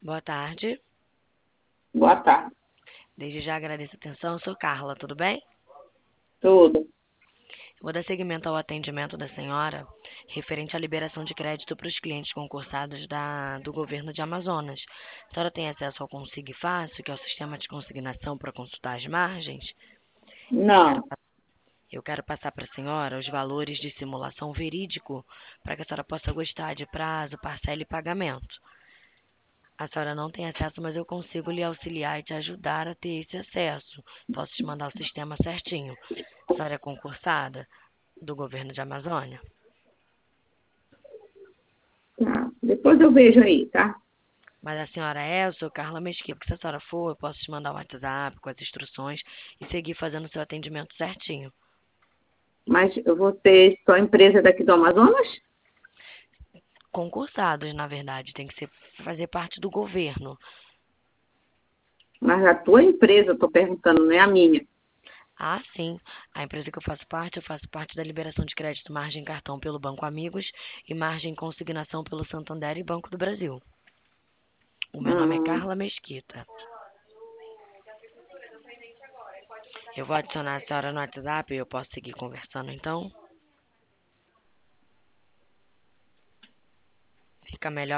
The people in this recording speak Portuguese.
Boa tarde. Boa tarde. Desde já agradeço a atenção. Eu sou Carla, tudo bem? Tudo. Vou dar seguimento ao atendimento da senhora referente à liberação de crédito para os clientes concursados do governo de Amazonas. A senhora tem acesso ao Consig Fácil, que é o sistema de consignação para consultar as margens? Eu quero, Não. eu quero passar para a senhora os valores de simulação verídico para que a senhora possa gostar de prazo, parcela e pagamento. A senhora não tem acesso, mas eu consigo lhe auxiliar e te ajudar a ter esse acesso. Posso te mandar o sistema certinho. A senhora é concursada do governo de Amazônia? Tá. Depois eu vejo aí, tá? Mas a senhora é, eu sou Carla Mesquita, porque se a senhora for, eu posso te mandar um WhatsApp com as instruções e seguir fazendo o seu atendimento certinho. Mas eu vou ter só empresa daqui do Amazonas? Concursados, na verdade, tem que fazer parte do governo. Mas a tua empresa, eu tô perguntando, não é a minha. Ah, sim. A empresa que eu faço parte da liberação de crédito margem cartão pelo Banco Amigos e margem consignação pelo Santander e Banco do Brasil. O meu nome é Hum, Carla Mesquita. Eu vou adicionar a senhora no WhatsApp e eu posso seguir conversando então? Fica melhor